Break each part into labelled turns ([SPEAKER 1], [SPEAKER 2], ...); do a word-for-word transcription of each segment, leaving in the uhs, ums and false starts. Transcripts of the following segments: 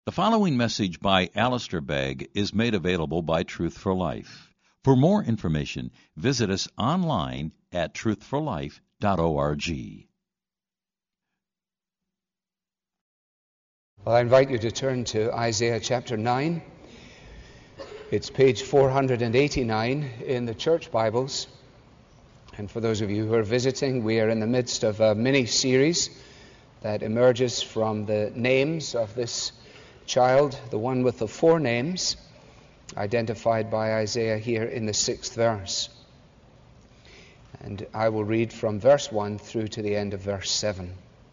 [SPEAKER 1] The following message by Alistair Begg is made available by Truth for Life. For more information, visit us online at truth for life dot org.
[SPEAKER 2] Well, I invite you to turn to Isaiah chapter nine. It's page four hundred eighty-nine in the church Bibles. And for those of you who are visiting, we are in the midst of a mini-series that emerges from the names of this child, the one with the four names, identified by Isaiah here in the sixth verse. And I will read from verse one through to the end of verse seven.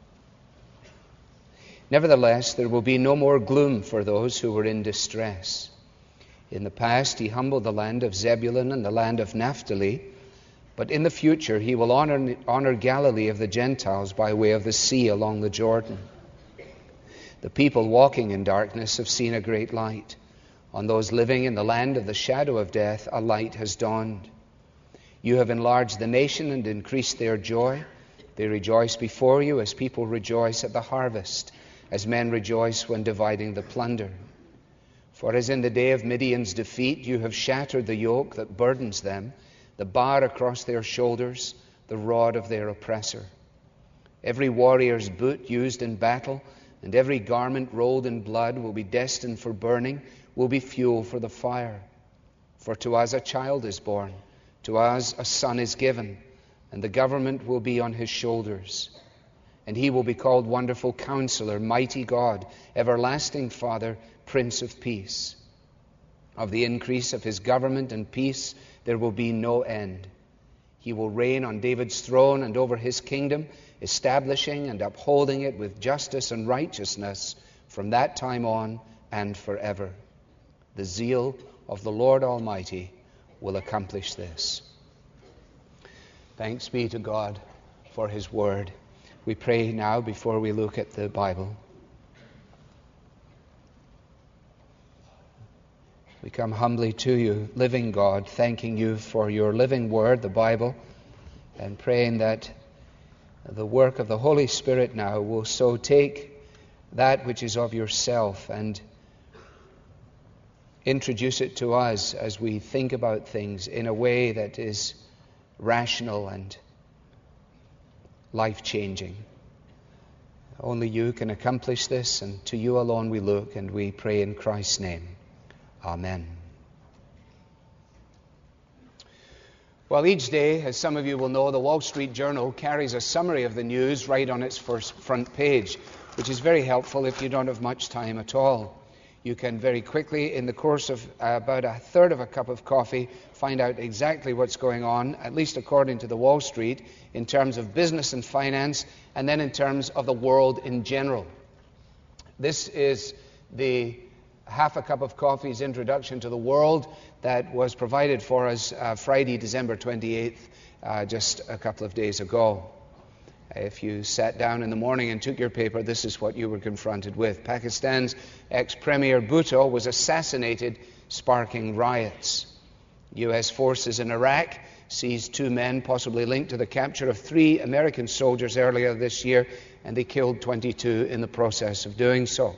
[SPEAKER 2] Nevertheless, there will be no more gloom for those who were in distress. In the past, he humbled the land of Zebulun and the land of Naphtali, but in the future he will honor, honor Galilee of the Gentiles by way of the sea along the Jordan. The people walking in darkness have seen a great light. On those living in the land of the shadow of death, a light has dawned. You have enlarged the nation and increased their joy. They rejoice before you as people rejoice at the harvest, as men rejoice when dividing the plunder. For as in the day of Midian's defeat, you have shattered the yoke that burdens them, the bar across their shoulders, the rod of their oppressor. Every warrior's boot used in battle and every garment rolled in blood will be destined for burning, will be fuel for the fire. For to us a child is born, to us a son is given, and the government will be on his shoulders. And he will be called Wonderful Counselor, Mighty God, Everlasting Father, Prince of Peace. Of the increase of his government and peace there will be no end. He will reign on David's throne and over his kingdom, establishing and upholding it with justice and righteousness from that time on and forever. The zeal of the Lord Almighty will accomplish this. Thanks be to God for his word. We pray now before we look at the Bible. We come humbly to you, living God, thanking you for your living word, the Bible, and praying that the work of the Holy Spirit now will so take that which is of yourself and introduce it to us as we think about things in a way that is rational and life-changing. Only you can accomplish this, and to you alone we look, and we pray in Christ's name. Amen. Well, each day, as some of you will know, the Wall Street Journal carries a summary of the news right on its first front page, which is very helpful if you don't have much time at all. You can very quickly, in the course of uh, about a third of a cup of coffee, find out exactly what's going on, at least according to the Wall Street, in terms of business and finance, and then in terms of the world in general. This is the Half a Cup of Coffee's introduction to the world that was provided for us uh, Friday, December twenty-eighth, uh, just a couple of days ago. If you sat down in the morning and took your paper, this is what you were confronted with. Pakistan's ex-premier Bhutto was assassinated, sparking riots. U S forces in Iraq seized two men possibly linked to the capture of three American soldiers earlier this year, and they killed twenty-two in the process of doing so.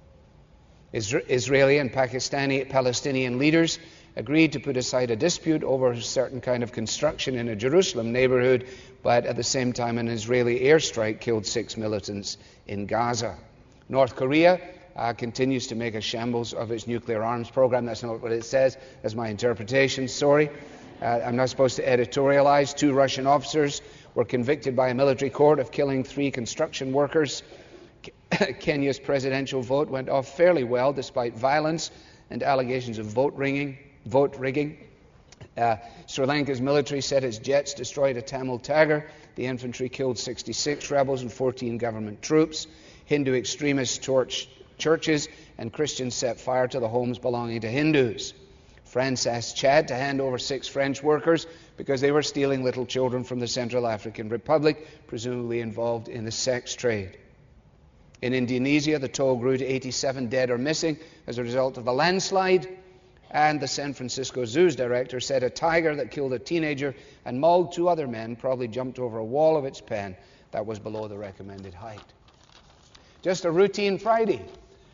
[SPEAKER 2] Israeli and Pakistani Palestinian leaders agreed to put aside a dispute over a certain kind of construction in a Jerusalem neighborhood, but at the same time an Israeli airstrike killed six militants in Gaza. North Korea uh, continues to make a shambles of its nuclear arms program. That's not what it says. That's my interpretation. Sorry. Uh, I'm not supposed to editorialize. Two Russian officers were convicted by a military court of killing three construction workers. Kenya's presidential vote went off fairly well despite violence and allegations of vote rigging. Vote rigging. Uh, Sri Lanka's military said its jets destroyed a Tamil Tiger. The infantry killed sixty-six rebels and fourteen government troops. Hindu extremists torched churches, and Christians set fire to the homes belonging to Hindus. France asked Chad to hand over six French workers because they were stealing little children from the Central African Republic, presumably involved in the sex trade. In Indonesia, the toll grew to eighty-seven dead or missing as a result of a landslide. And the San Francisco Zoo's director said a tiger that killed a teenager and mauled two other men probably jumped over a wall of its pen that was below the recommended height. Just a routine Friday.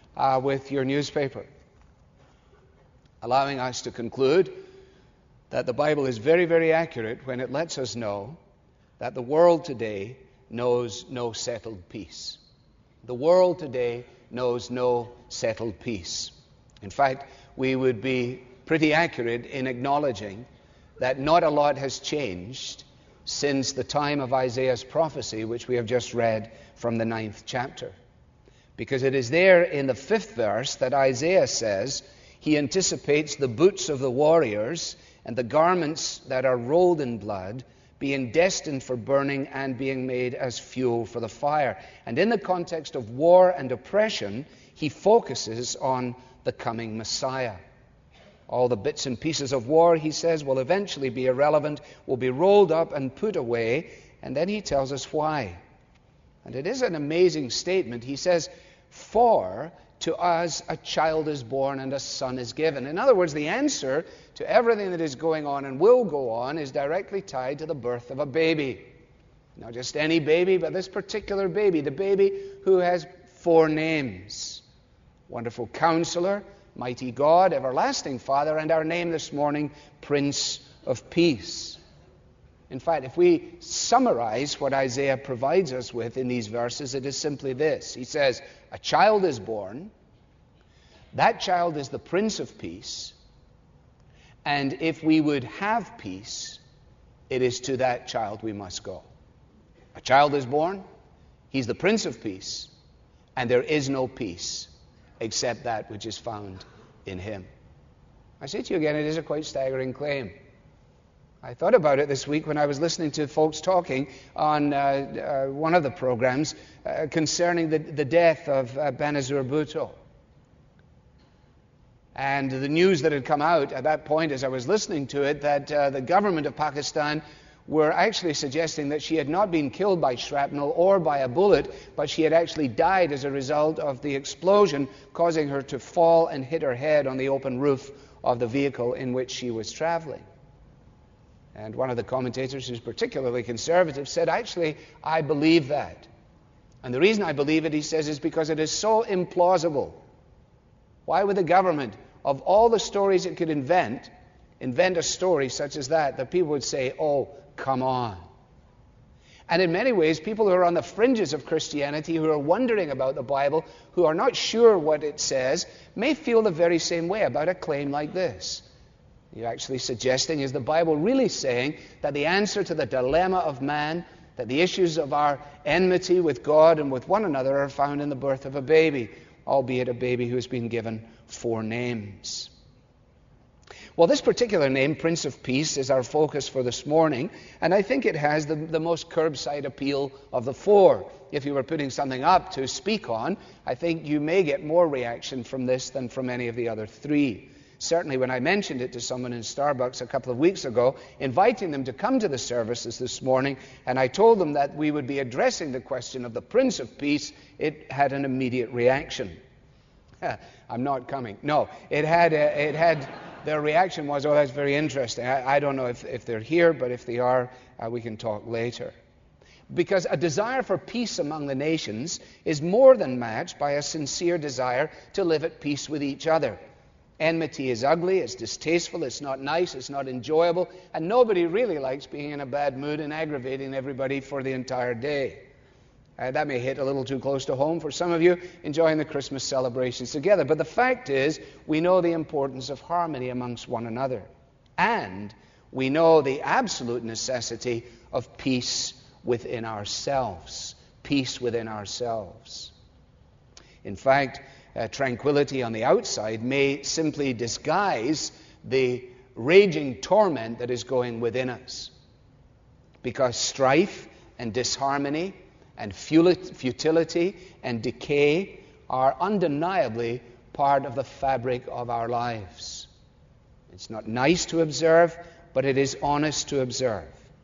[SPEAKER 2] uh, with your newspaper, allowing us to conclude that the Bible is very, very accurate when it lets us know that the world today knows no settled peace. The world today knows no settled peace. In fact, we would be pretty accurate in acknowledging that not a lot has changed since the time of Isaiah's prophecy, which we have just read from the ninth chapter. Because it is there in the fifth verse that Isaiah says he anticipates the boots of the warriors and the garments that are rolled in blood being destined for burning and being made as fuel for the fire. And in the context of war and oppression, he focuses on the coming Messiah. All the bits and pieces of war, he says, will eventually be irrelevant, will be rolled up and put away, and then he tells us why. And it is an amazing statement. He says, "For to us a child is born and a son is given." In other words, the answer to everything that is going on and will go on is directly tied to the birth of a baby. Not just any baby, but this particular baby, the baby who has four names. Wonderful Counselor, Mighty God, Everlasting Father, and our name this morning, Prince of Peace. In fact, if we summarize what Isaiah provides us with in these verses, it is simply this. He says, a child is born, that child is the Prince of Peace, and if we would have peace, it is to that child we must go. A child is born, he's the Prince of Peace, and there is no peace except that which is found in him. I say to you again, it is a quite staggering claim. I thought about it this week when I was listening to folks talking on uh, uh, one of the programs uh, concerning the, the death of uh, Benazir Bhutto. And the news that had come out at that point as I was listening to it, that uh, the government of Pakistan were actually suggesting that she had not been killed by shrapnel or by a bullet, but she had actually died as a result of the explosion causing her to fall and hit her head on the open roof of the vehicle in which she was traveling. And one of the commentators, who's particularly conservative, said, actually, I believe that. And the reason I believe it, he says, is because it is so implausible. Why would the government, of all the stories it could invent, invent a story such as that, that people would say, oh, come on. And in many ways, people who are on the fringes of Christianity, who are wondering about the Bible, who are not sure what it says, may feel the very same way about a claim like this. You're actually suggesting, is the Bible really saying that the answer to the dilemma of man, that the issues of our enmity with God and with one another are found in the birth of a baby, albeit a baby who has been given four names? Well, this particular name, Prince of Peace, is our focus for this morning, and I think it has the, the most curbside appeal of the four. If you were putting something up to speak on, I think you may get more reaction from this than from any of the other three. Certainly when I mentioned it to someone in Starbucks a couple of weeks ago, inviting them to come to the services this morning, and I told them that we would be addressing the question of the Prince of Peace, it had an immediate reaction. I'm not coming. No, it had, a, it had their reaction was, oh, that's very interesting. I, I don't know if, if they're here, but if they are, uh, we can talk later. Because a desire for peace among the nations is more than matched by a sincere desire to live at peace with each other. Enmity is ugly, it's distasteful, it's not nice, it's not enjoyable, and nobody really likes being in a bad mood and aggravating everybody for the entire day. Uh, that may hit a little too close to home for some of you enjoying the Christmas celebrations together. But the fact is, we know the importance of harmony amongst one another. And we know the absolute necessity of peace within ourselves. Peace within ourselves. In fact, Uh, tranquility on the outside may simply disguise the raging torment that is going within us. Because strife and disharmony and futility and decay are undeniably part of the fabric of our lives. It's not nice to observe, but it is honest to observe.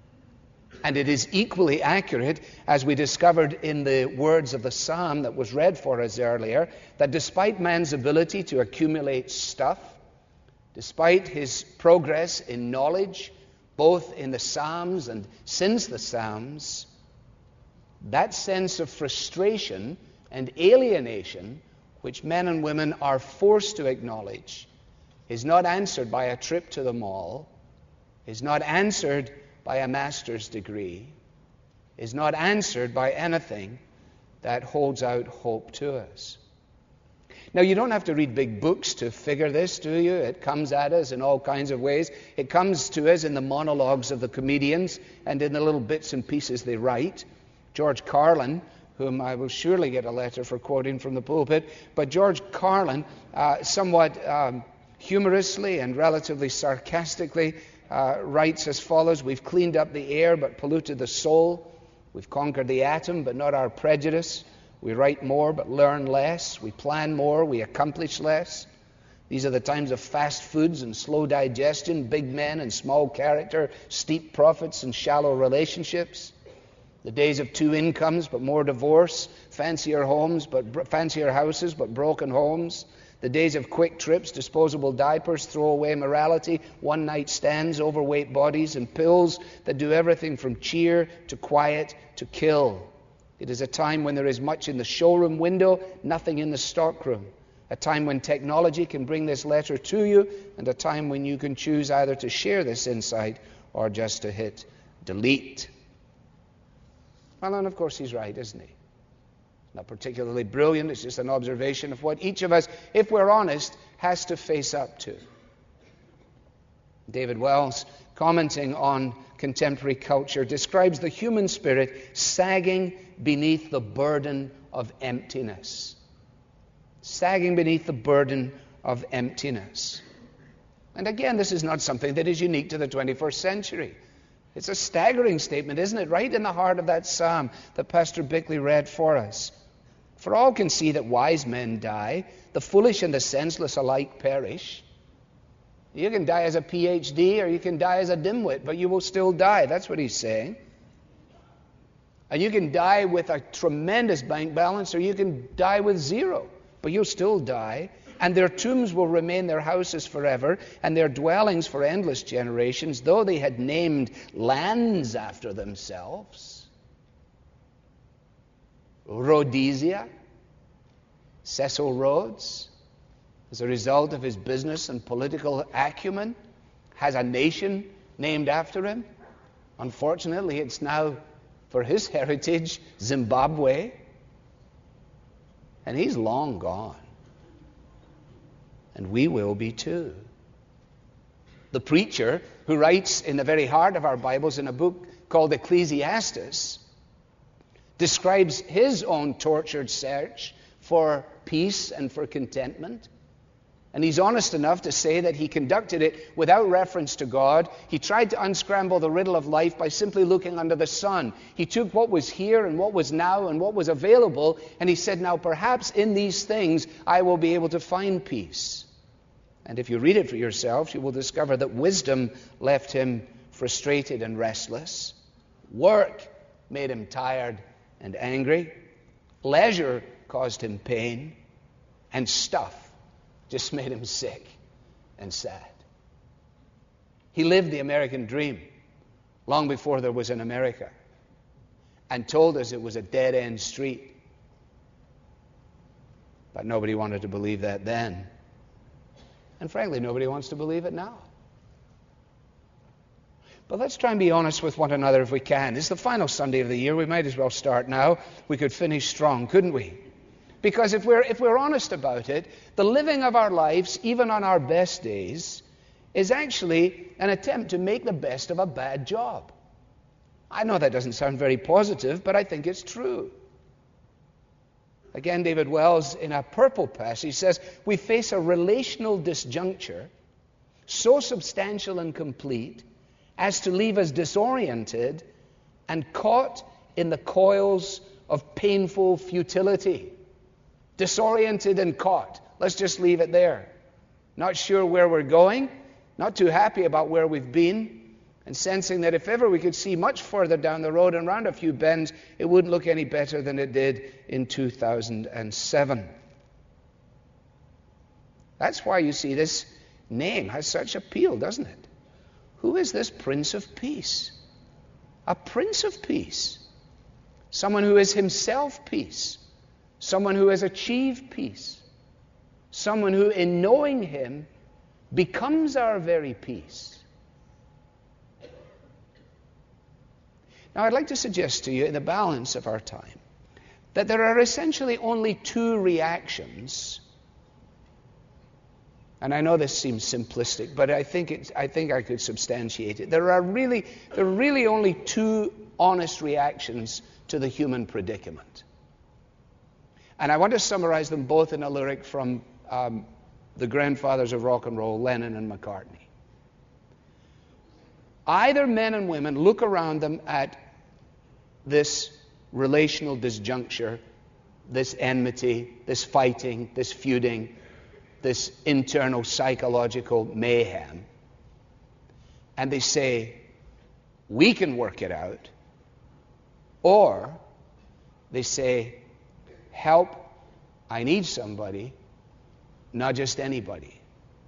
[SPEAKER 2] And it is equally accurate, as we discovered in the words of the psalm that was read for us earlier, that despite man's ability to accumulate stuff, despite his progress in knowledge, both in the Psalms and since the Psalms, that sense of frustration and alienation which men and women are forced to acknowledge, is not answered by a trip to the mall, is not answered by a master's degree, is not answered by anything that holds out hope to us. Now, you don't have to read big books to figure this, do you? It comes at us in all kinds of ways. It comes to us in the monologues of the comedians and in the little bits and pieces they write. George Carlin, whom I will surely get a letter for quoting from the pulpit, but George Carlin, uh, somewhat um, humorously and relatively sarcastically, uh, writes as follows: "We've cleaned up the air but polluted the soul. We've conquered the atom but not our prejudice. We write more but learn less. We plan more, we accomplish less. These are the times of fast foods and slow digestion, big men and small character, steep profits and shallow relationships. The days of two incomes but more divorce, fancier homes but fancier houses but broken homes. The days of quick trips, disposable diapers, throwaway morality, one-night stands, overweight bodies, and pills that do everything from cheer to quiet to kill. It is a time when there is much in the showroom window, nothing in the stockroom. A time when technology can bring this letter to you, and a time when you can choose either to share this insight or just to hit delete." Well, and of course he's right, isn't he? Not particularly brilliant, it's just an observation of what each of us, if we're honest, has to face up to. David Wells, commenting on contemporary culture, describes the human spirit sagging beneath the burden of emptiness. Sagging beneath the burden of emptiness. And again, this is not something that is unique to the twenty-first century. It's a staggering statement, isn't it? Right in the heart of that psalm that Pastor Bickley read for us. "For all can see that wise men die, the foolish and the senseless alike perish." You can die as a P H D or you can die as a dimwit, but you will still die. That's what he's saying. And you can die with a tremendous bank balance or you can die with zero, but you'll still die. And their tombs will remain their houses forever, and their dwellings for endless generations, though they had named lands after themselves. Rhodesia, Cecil Rhodes, as a result of his business and political acumen, has a nation named after him. Unfortunately, it's now, for his heritage, Zimbabwe. And he's long gone. And we will be too. The preacher who writes in the very heart of our Bibles in a book called Ecclesiastes describes his own tortured search for peace and for contentment. And he's honest enough to say that he conducted it without reference to God. He tried to unscramble the riddle of life by simply looking under the sun. He took what was here and what was now and what was available, and he said, now perhaps in these things I will be able to find peace. And if you read it for yourself, you will discover that wisdom left him frustrated and restless. Work made him tired and angry. Leisure caused him pain. And stuff just made him sick and sad. He lived the American dream long before there was an America and told us it was a dead-end street. But nobody wanted to believe that then. And frankly, nobody wants to believe it now. But let's try and be honest with one another if we can. It's the final Sunday of the year. We might as well start now. We could finish strong, couldn't we? Because if we're, if we're honest about it, the living of our lives, even on our best days, is actually an attempt to make the best of a bad job. I know that doesn't sound very positive, but I think it's true. Again, David Wells, in a purple passage, says, we face a relational disjuncture so substantial and complete as to leave us disoriented and caught in the coils of painful futility. Disoriented and caught. Let's just leave it there. Not sure where we're going, not too happy about where we've been, and sensing that if ever we could see much further down the road and round a few bends, it wouldn't look any better than it did in two thousand seven. That's why you see this name has such appeal, doesn't it? Who is this Prince of Peace? A Prince of Peace. Someone who is himself peace. Someone who has achieved peace. Someone who, in knowing him, becomes our very peace. Now, I'd like to suggest to you, in the balance of our time, that there are essentially only two reactions. And I know this seems simplistic, but I think it's, I think I could substantiate it. There are really, there are really only two honest reactions to the human predicament. And I want to summarize them both in a lyric from um, the grandfathers of rock and roll, Lennon and McCartney. Either men and women look around them at this relational disjuncture, this enmity, this fighting, this feuding, this internal psychological mayhem, and they say, we can work it out, or they say, help, I need somebody, not just anybody.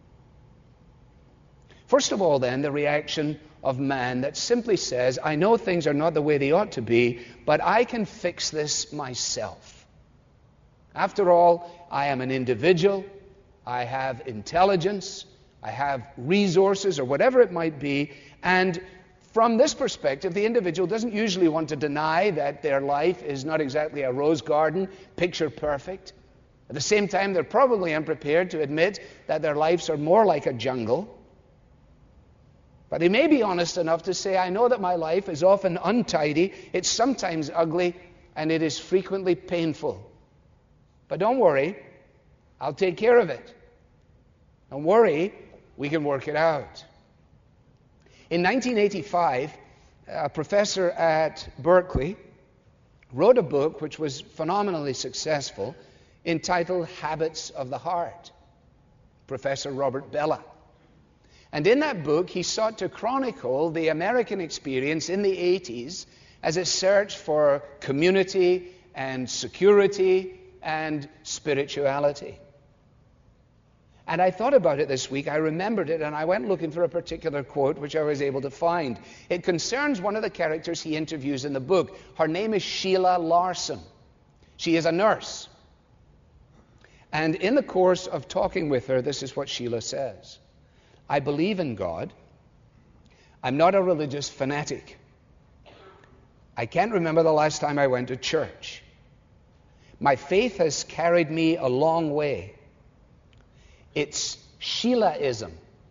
[SPEAKER 2] First of all, then, the reaction of man that simply says, I know things are not the way they ought to be, but I can fix this myself. After all, I am an individual, I have intelligence, I have resources, or whatever it might be, and from this perspective, the individual doesn't usually want to deny that their life is not exactly a rose garden, picture perfect. At the same time, they're probably unprepared to admit that their lives are more like a jungle. But they may be honest enough to say, I know that my life is often untidy, it's sometimes ugly, and it is frequently painful. But don't worry, I'll take care of it. Don't worry, we can work it out. In nineteen eighty-five, a professor at Berkeley wrote a book which was phenomenally successful, entitled Habits of the Heart. Professor Robert Bellah. And in that book, he sought to chronicle the American experience in the eighties as it searched for community and security and spirituality. And I thought about it this week, I remembered it, and I went looking for a particular quote which I was able to find. It concerns one of the characters he interviews in the book. Her name is Sheila Larson. She is a nurse. And in the course of talking with her, this is what Sheila says. I believe in God. I'm not a religious fanatic. I can't remember the last time I went to church. My faith has carried me a long way. It's Sheilaism.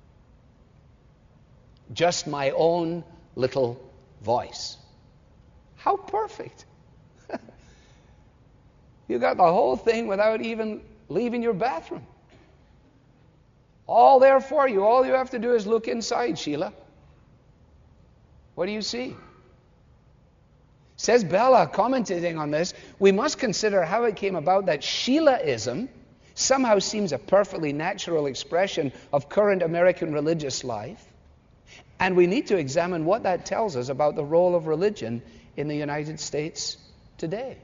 [SPEAKER 2] Just my own little voice. How perfect. You got the whole thing without even leaving your bathroom. All there for you. All you have to do is look inside, Sheila. What do you see? Says Bellah, commenting on this, we must consider how it came about that Sheilaism somehow seems a perfectly natural expression of current American religious life. And we need to examine what that tells us about the role of religion in the United States today.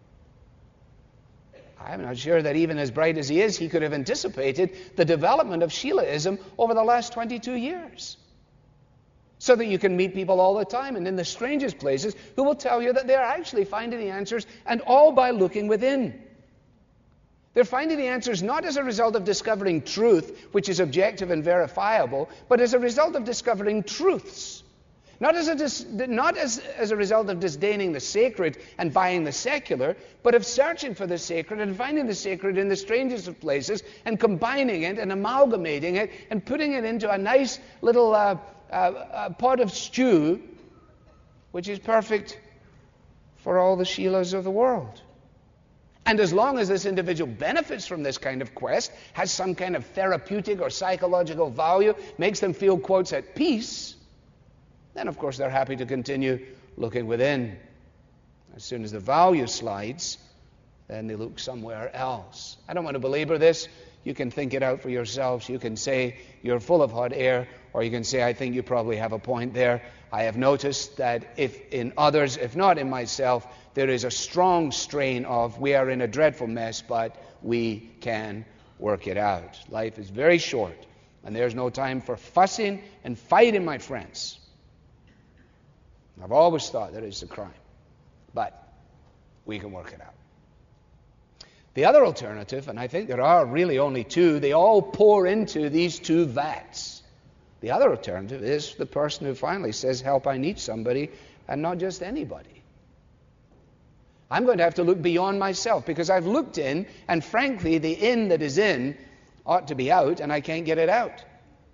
[SPEAKER 2] I'm not sure that even as bright as he is, he could have anticipated the development of Sheilaism over the last twenty-two years. So that you can meet people all the time and in the strangest places who will tell you that they're actually finding the answers, and all by looking within. They're finding the answers not as a result of discovering truth, which is objective and verifiable, but as a result of discovering truths. Not as a, dis- not as, as a result of disdaining the sacred and buying the secular, but of searching for the sacred and finding the sacred in the strangest of places and combining it and amalgamating it and putting it into a nice little uh, uh, uh, pot of stew, which is perfect for all the Sheilas of the world. And as long as this individual benefits from this kind of quest, has some kind of therapeutic or psychological value, makes them feel, quotes, at peace, then of course they're happy to continue looking within. As soon as the value slides, then they look somewhere else. I don't want to belabor this. You can think it out for yourselves. You can say you're full of hot air, or you can say, I think you probably have a point there. I have noticed that if in others, if not in myself, there is a strong strain of, we are in a dreadful mess, but we can work it out. Life is very short, and there's no time for fussing and fighting, my friends. I've always thought that is a crime, but we can work it out. The other alternative, and I think there are really only two, they all pour into these two vats. The other alternative is the person who finally says, help, I need somebody, and not just anybody. I'm going to have to look beyond myself, because I've looked in, and frankly, the in that is in ought to be out, and I can't get it out.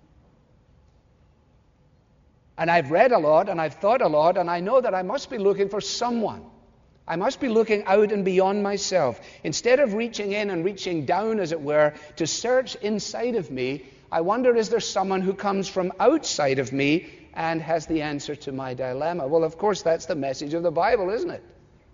[SPEAKER 2] And I've read a lot, and I've thought a lot, and I know that I must be looking for someone. I must be looking out and beyond myself. Instead of reaching in and reaching down, as it were, to search inside of me, I wonder, is there someone who comes from outside of me and has the answer to my dilemma? Well, of course, that's the message of the Bible, isn't it?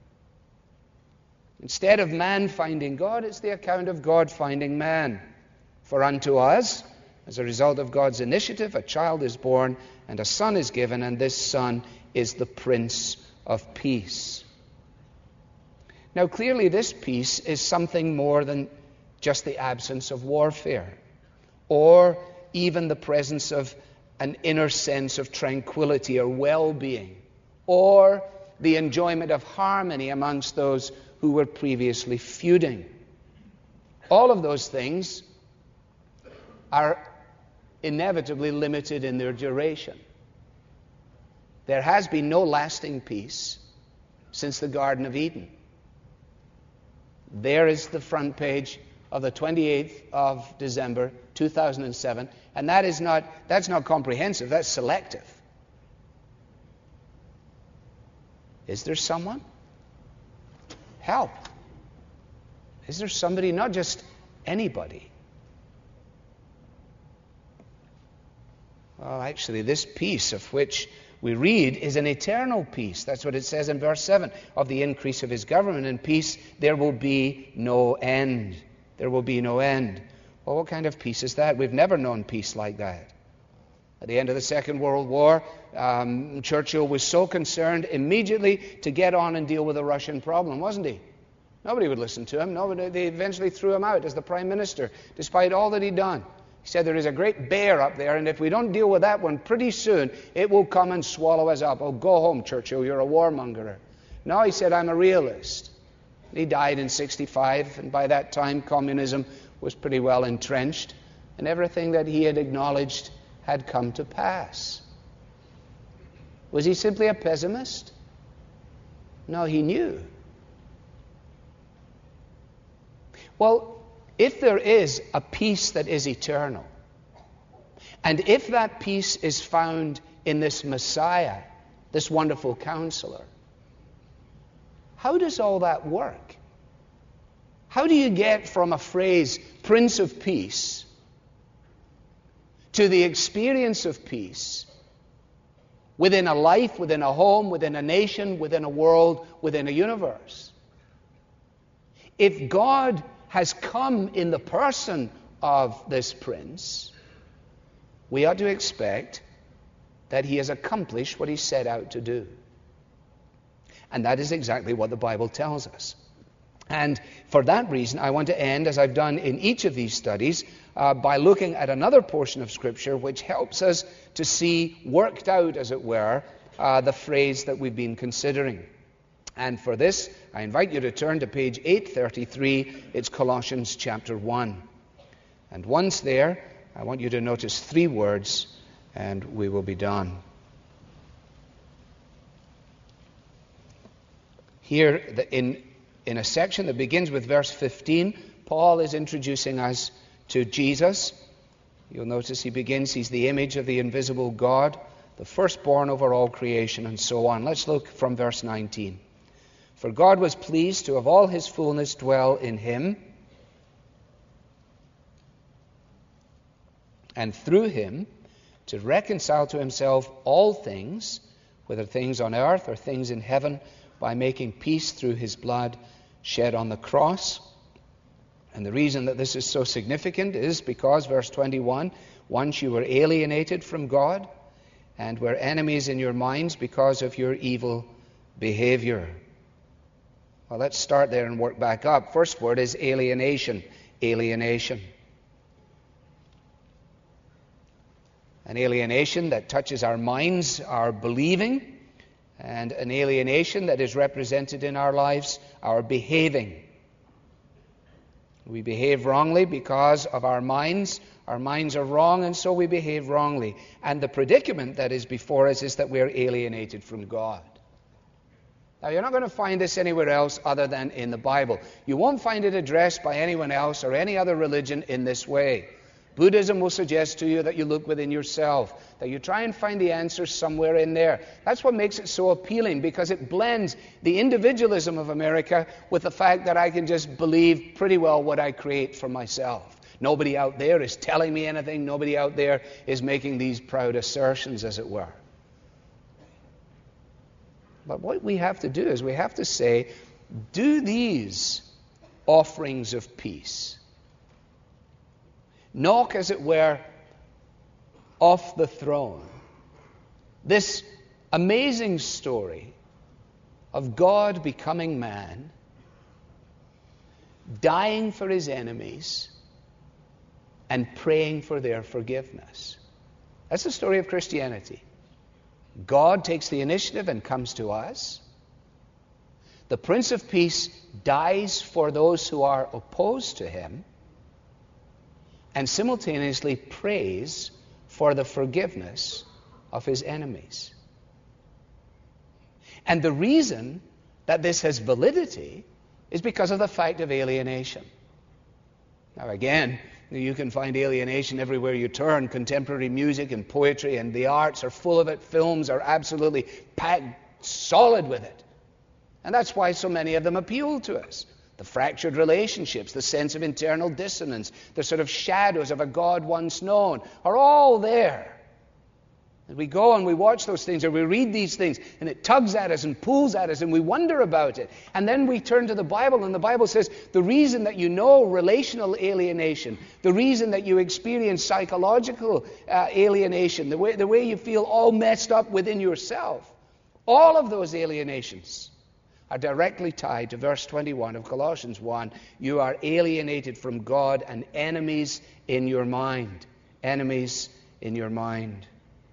[SPEAKER 2] Instead of man finding God, it's the account of God finding man. For unto us, as a result of God's initiative, a child is born and a son is given, and this son is the Prince of Peace. Now, clearly, this peace is something more than just the absence of warfare, or even the presence of an inner sense of tranquility or well-being, or the enjoyment of harmony amongst those who were previously feuding. All of those things are inevitably limited in their duration. There has been no lasting peace since the Garden of Eden. There is the front page of the twenty-eighth of December, two thousand seven, and that is not, that's not comprehensive, that's selective. Is there someone? Help. Is there somebody, not just anybody? Well, actually, this peace of which we read is an eternal peace. That's what it says in verse seven. Of the increase of his government and peace, there will be no end. There will be no end. Well, what kind of peace is that? We've never known peace like that. At the end of the Second World War, um, Churchill was so concerned immediately to get on and deal with the Russian problem, wasn't he? Nobody would listen to him. Nobody, they eventually threw him out as the Prime Minister, despite all that he'd done. He said, there is a great bear up there, and if we don't deal with that one pretty soon, it will come and swallow us up. Oh, go home, Churchill, you're a warmonger. No, he said, I'm a realist. He died in sixty-five, and by that time communism was pretty well entrenched, and everything that he had acknowledged had come to pass. Was he simply a pessimist? No, he knew. Well, if there is a peace that is eternal, and if that peace is found in this Messiah, this wonderful counselor, how does all that work? How do you get from a phrase, Prince of Peace, to the experience of peace within a life, within a home, within a nation, within a world, within a universe? If God has come in the person of this prince, we ought to expect that he has accomplished what he set out to do. And that is exactly what the Bible tells us. And for that reason, I want to end, as I've done in each of these studies, uh, by looking at another portion of Scripture which helps us to see worked out, as it were, uh, the phrase that we've been considering. And for this, I invite you to turn to page eight thirty-three. It's Colossians chapter one. And once there, I want you to notice three words, and we will be done. Here, in, in a section that begins with verse fifteen, Paul is introducing us to Jesus. You'll notice he begins, he's the image of the invisible God, the firstborn over all creation, and so on. Let's look from verse nineteen. For God was pleased to have all his fullness dwell in him, and through him to reconcile to himself all things, whether things on earth or things in heaven, by making peace through his blood shed on the cross. And the reason that this is so significant is because, verse twenty-one, once you were alienated from God and were enemies in your minds because of your evil behavior. Well, let's start there and work back up. First word is alienation. Alienation. An alienation that touches our minds, our believing, and an alienation that is represented in our lives, our behaving. We behave wrongly because of our minds. Our minds are wrong, and so we behave wrongly. And the predicament that is before us is that we are alienated from God. Now, you're not going to find this anywhere else other than in the Bible. You won't find it addressed by anyone else or any other religion in this way. Buddhism will suggest to you that you look within yourself, that you try and find the answers somewhere in there. That's what makes it so appealing, because it blends the individualism of America with the fact that I can just believe pretty well what I create for myself. Nobody out there is telling me anything. Nobody out there is making these proud assertions, as it were. But what we have to do is we have to say, do these offerings of peace knock, as it were, off the throne this amazing story of God becoming man, dying for his enemies, and praying for their forgiveness? That's the story of Christianity. God takes the initiative and comes to us. The Prince of Peace dies for those who are opposed to him, and simultaneously prays for the forgiveness of his enemies. And the reason that this has validity is because of the fact of alienation. Now again, you can find alienation everywhere you turn. Contemporary music and poetry and the arts are full of it. Films are absolutely packed solid with it. And that's why so many of them appeal to us. The fractured relationships, the sense of internal dissonance, the sort of shadows of a God once known are all there. And we go and we watch those things, or we read these things, and it tugs at us and pulls at us, and we wonder about it. And then we turn to the Bible, and the Bible says the reason that you know relational alienation, the reason that you experience psychological uh, alienation, the way, the way you feel all messed up within yourself, all of those alienations are directly tied to verse twenty-one of Colossians one. You are alienated from God and enemies in your mind. Enemies in your mind.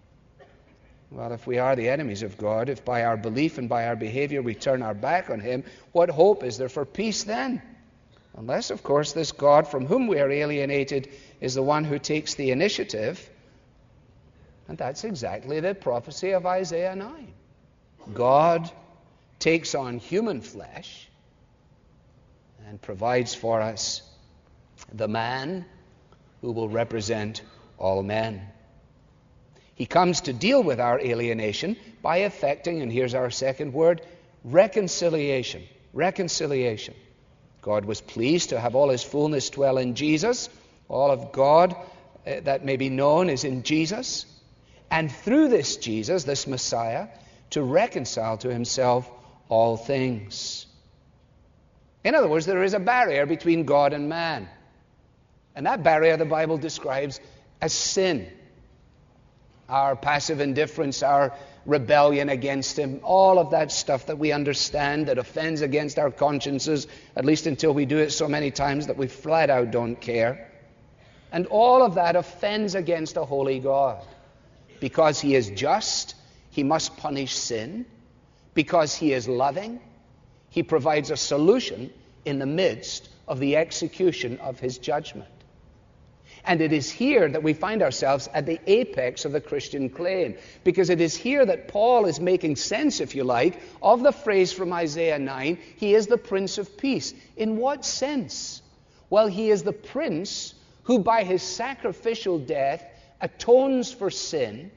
[SPEAKER 2] Well, if we are the enemies of God, if by our belief and by our behavior we turn our back on him, what hope is there for peace then? Unless, of course, this God from whom we are alienated is the one who takes the initiative. And that's exactly the prophecy of Isaiah nine. God takes on human flesh and provides for us the man who will represent all men. He comes to deal with our alienation by effecting, and here's our second word, reconciliation. Reconciliation. God was pleased to have all his fullness dwell in Jesus. All of God uh, that may be known is in Jesus. And through this Jesus, this Messiah, to reconcile to himself all things. In other words, there is a barrier between God and man. And that barrier the Bible describes as sin. Our passive indifference, our rebellion against him, all of that stuff that we understand that offends against our consciences, at least until we do it so many times that we flat out don't care. And all of that offends against a holy God. Because he is just, he must punish sin. Because he is loving, he provides a solution in the midst of the execution of his judgment. And it is here that we find ourselves at the apex of the Christian claim, because it is here that Paul is making sense, if you like, of the phrase from Isaiah nine, he is the Prince of Peace. In what sense? Well, he is the Prince who by his sacrificial death atones for sin,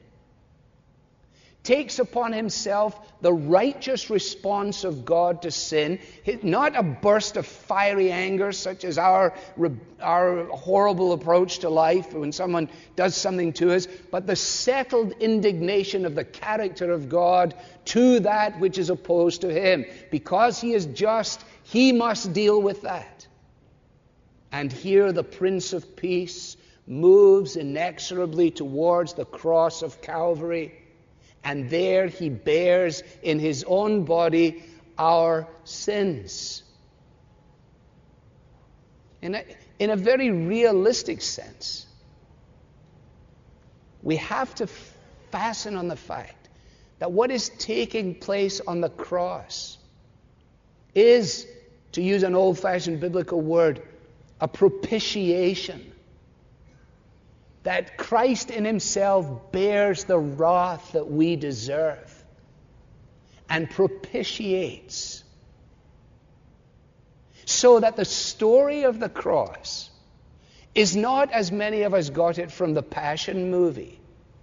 [SPEAKER 2] takes upon himself the righteous response of God to sin, not a burst of fiery anger such as our, our horrible approach to life when someone does something to us, but the settled indignation of the character of God to that which is opposed to him. Because he is just, he must deal with that. And here the Prince of Peace moves inexorably towards the cross of Calvary. And there he bears in his own body our sins. In a, in a very realistic sense, we have to fasten on the fact that what is taking place on the cross is, to use an old-fashioned biblical word, a propitiation. That Christ in himself bears the wrath that we deserve and propitiates. So that the story of the cross is not, as many of us got it from the Passion movie.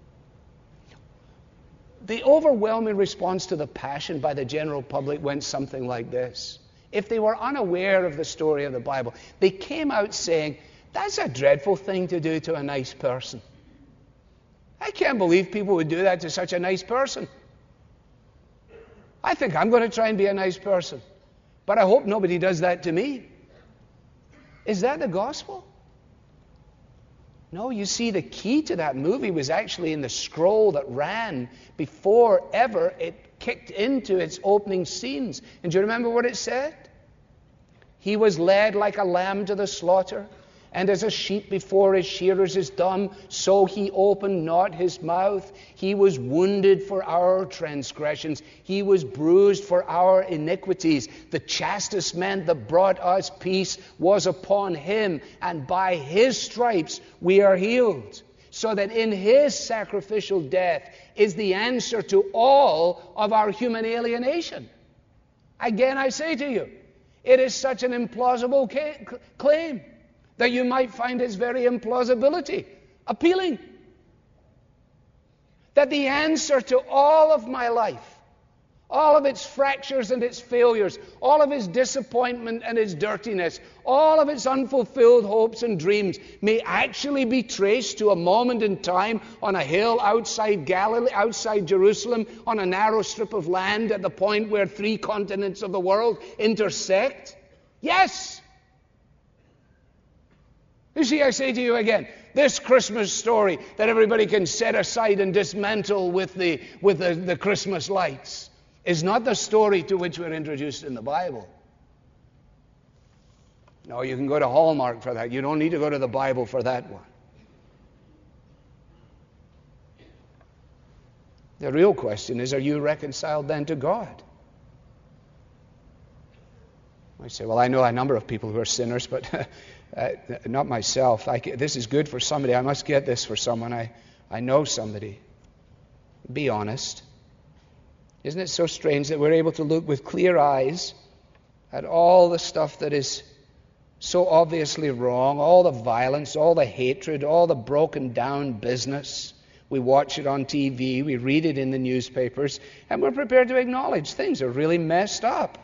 [SPEAKER 2] The overwhelming response to the Passion by the general public went something like this. If they were unaware of the story of the Bible, they came out saying, that's a dreadful thing to do to a nice person. I can't believe people would do that to such a nice person. I think I'm going to try and be a nice person. But I hope nobody does that to me. Is that the gospel? No, you see, the key to that movie was actually in the scroll that ran before ever it kicked into its opening scenes. And do you remember what it said? He was led like a lamb to the slaughter, and as a sheep before his shearers is dumb, so he opened not his mouth. He was wounded for our transgressions. He was bruised for our iniquities. The chastisement that brought us peace was upon him, and by his stripes we are healed. So that in his sacrificial death is the answer to all of our human alienation. Again, I say to you, it is such an implausible ca- claim that you might find its very implausibility appealing. That the answer to all of my life, all of its fractures and its failures, all of its disappointment and its dirtiness, all of its unfulfilled hopes and dreams may actually be traced to a moment in time on a hill outside Galilee, outside Jerusalem, on a narrow strip of land at the point where three continents of the world intersect. Yes! You see, I say to you again, this Christmas story that everybody can set aside and dismantle with the, with the, the Christmas lights is not the story to which we're introduced in the Bible. No, you can go to Hallmark for that. You don't need to go to the Bible for that one. The real question is, are you reconciled then to God? I say, well, I know a number of people who are sinners, but uh, not myself. I, this is good for somebody. I must get this for someone. I, I know somebody. Be honest. Isn't it so strange that we're able to look with clear eyes at all the stuff that is so obviously wrong, all the violence, all the hatred, all the broken down business. We watch it on T V, we read it in the newspapers, and we're prepared to acknowledge things are really messed up.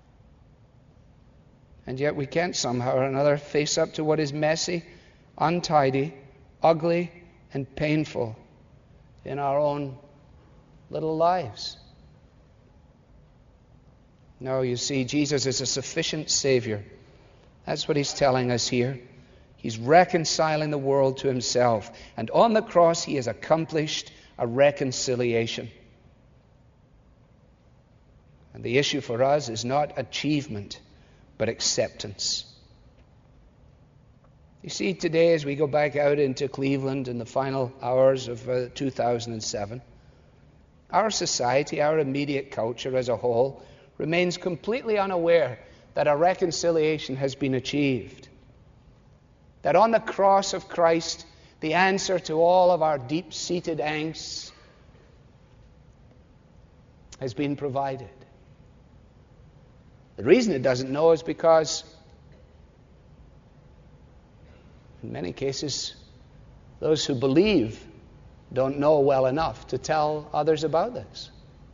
[SPEAKER 2] And yet we can't somehow or another face up to what is messy, untidy, ugly, and painful in our own little lives. No, you see, Jesus is a sufficient Savior. That's what he's telling us here. He's reconciling the world to himself. And on the cross, he has accomplished a reconciliation. And the issue for us is not achievement, but acceptance. You see, today as we go back out into Cleveland in the final hours of uh, two thousand seven, our society, our immediate culture as a whole, remains completely unaware that a reconciliation has been achieved. That on the cross of Christ, the answer to all of our deep-seated angst has been provided. The reason it doesn't know is because, in many cases, those who believe don't know well enough to tell others about this.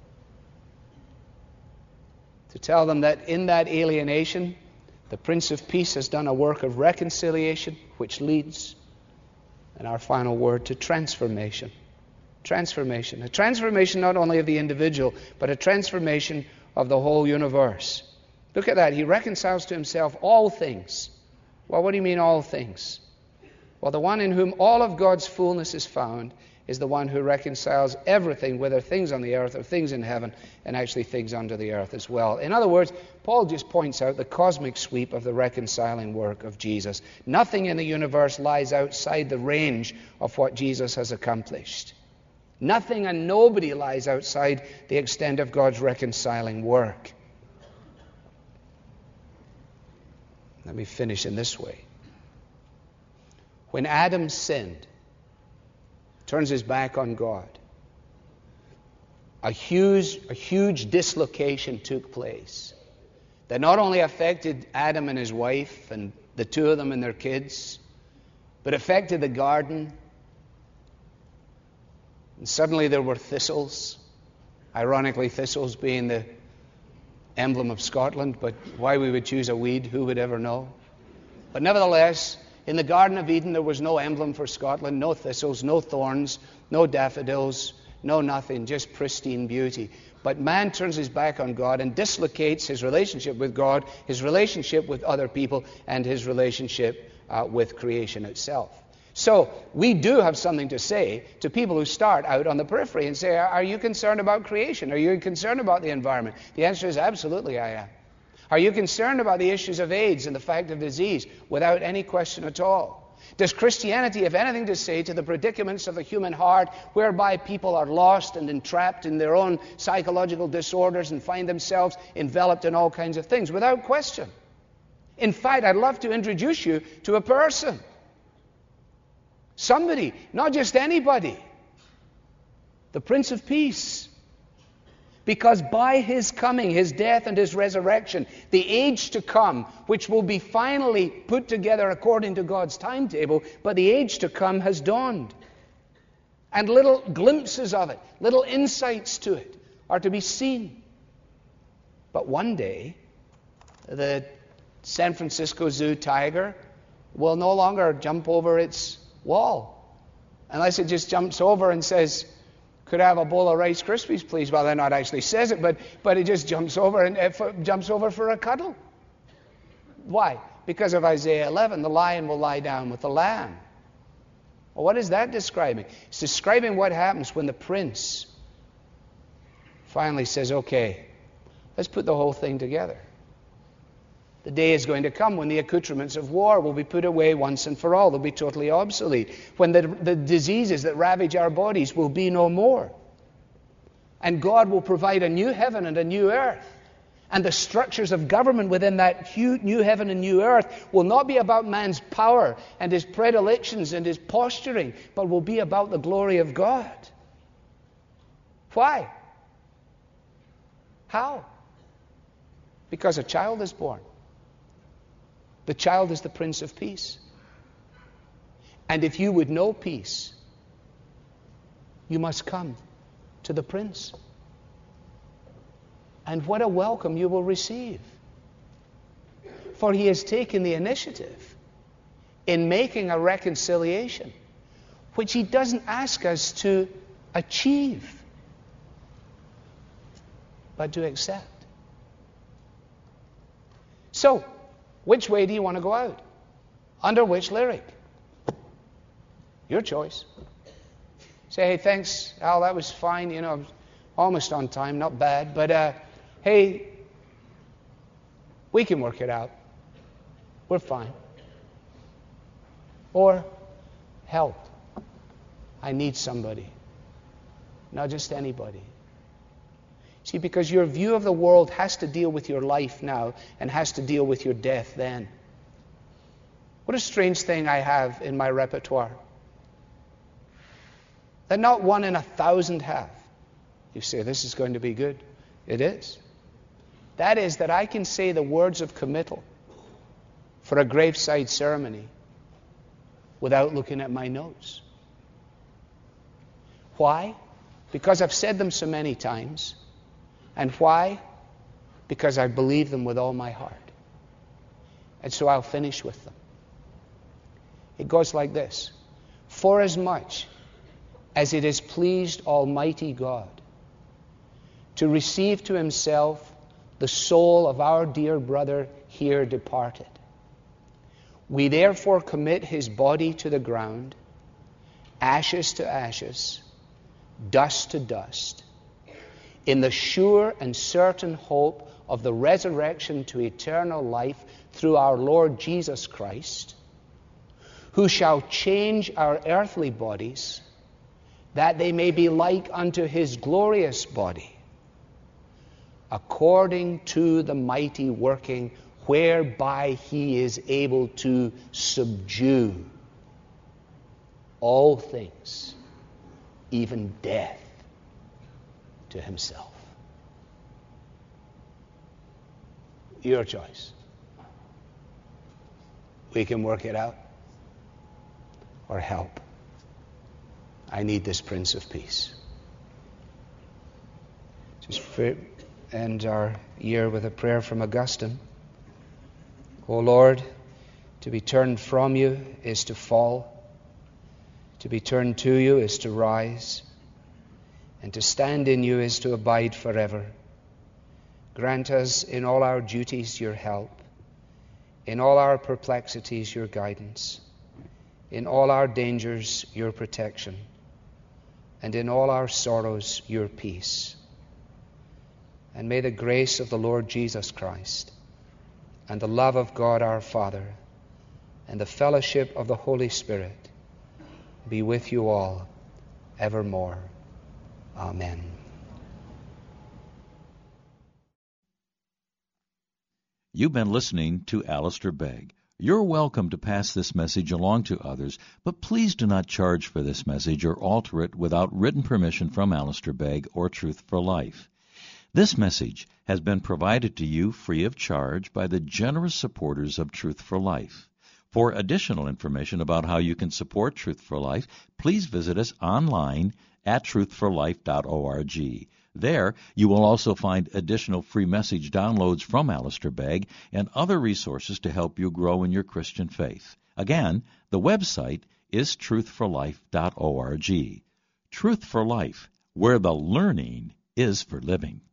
[SPEAKER 2] To tell them that in that alienation, the Prince of Peace has done a work of reconciliation, which leads, in our final word, to transformation. Transformation. A transformation not only of the individual, but a transformation of the whole universe. Look at that. He reconciles to himself all things. Well, what do you mean all things? Well, the one in whom all of God's fullness is found is the one who reconciles everything, whether things on the earth or things in heaven, and actually things under the earth as well. In other words, Paul just points out the cosmic sweep of the reconciling work of Jesus. Nothing in the universe lies outside the range of what Jesus has accomplished. Nothing and nobody lies outside the extent of God's reconciling work. Let me finish in this way. When Adam sinned, turns his back on God, a huge, a huge dislocation took place that not only affected Adam and his wife and the two of them and their kids, but affected the garden. And suddenly there were thistles, ironically thistles being the emblem of Scotland, but why we would choose a weed, who would ever know? But nevertheless, in the Garden of Eden there was no emblem for Scotland, no thistles, no thorns, no daffodils, no nothing, just pristine beauty. But man turns his back on God and dislocates his relationship with God, his relationship with other people, and his relationship uh, with creation itself. So we do have something to say to people who start out on the periphery and say, are you concerned about creation? Are you concerned about the environment? The answer is absolutely I am. Are you concerned about the issues of AIDS and the fact of disease? Without any question at all. Does Christianity have anything to say to the predicaments of the human heart whereby people are lost and entrapped in their own psychological disorders and find themselves enveloped in all kinds of things? Without question. In fact, I'd love to introduce you to a person. Somebody, not just anybody. The Prince of Peace. Because by his coming, his death and his resurrection, the age to come, which will be finally put together according to God's timetable, but the age to come has dawned. And little glimpses of it, little insights to it are to be seen. But one day, the San Francisco Zoo tiger will no longer jump over its wall. Unless it just jumps over and says, could I have a bowl of Rice Krispies, please? Well, they're not actually says it, but, but it just jumps over and uh, for, jumps over for a cuddle. Why? Because of Isaiah eleven, the lion will lie down with the lamb. Well, what is that describing? It's describing what happens when the prince finally says, okay, let's put the whole thing together. The day is going to come when the accoutrements of war will be put away once and for all. They'll be totally obsolete. When the, the diseases that ravage our bodies will be no more. And God will provide a new heaven and a new earth. And the structures of government within that new heaven and new earth will not be about man's power and his predilections and his posturing, but will be about the glory of God. Why? How? Because a child is born. The child is the Prince of Peace. And if you would know peace, you must come to the Prince. And what a welcome you will receive. For he has taken the initiative in making a reconciliation, which he doesn't ask us to achieve, but to accept. So, which way do you want to go out? Under which lyric? Your choice. Say, hey, thanks, Al, that was fine. You know, almost on time, not bad. But, uh, hey, we can work it out. We're fine. Or, help. I need somebody. Not just anybody. See, because your view of the world has to deal with your life now and has to deal with your death then. What a strange thing I have in my repertoire. That not one in a thousand have. You say, this is going to be good. It is. That is that I can say the words of committal for a graveside ceremony without looking at my notes. Why? Because I've said them so many times. And why? Because I believe them with all my heart. And so I'll finish with them. It goes like this. Forasmuch as it has pleased Almighty God to receive to himself the soul of our dear brother here departed, we therefore commit his body to the ground, ashes to ashes, dust to dust, in the sure and certain hope of the resurrection to eternal life through our Lord Jesus Christ, who shall change our earthly bodies, that they may be like unto his glorious body, according to the mighty working whereby he is able to subdue all things, even death, to himself. Your choice. We can work it out or help. I need this Prince of Peace. Just end our year with a prayer from Augustine. O Lord, to be turned from you is to fall. To be turned to you is to rise. And to stand in you is to abide forever. Grant us in all our duties your help, in all our perplexities your guidance, in all our dangers your protection, and in all our sorrows your peace. And may the grace of the Lord Jesus Christ, and the love of God our Father, and the fellowship of the Holy Spirit be with you all evermore. Amen.
[SPEAKER 1] You've been listening to Alistair Begg. You're welcome to pass this message along to others, but please do not charge for this message or alter it without written permission from Alistair Begg or Truth for Life. This message has been provided to you free of charge by the generous supporters of Truth for Life. For additional information about how you can support Truth for Life, please visit us online at truth for life dot org. There, you will also find additional free message downloads from Alistair Begg and other resources to help you grow in your Christian faith. Again, the website is truth for life dot org. Truth for Life, where the learning is for living.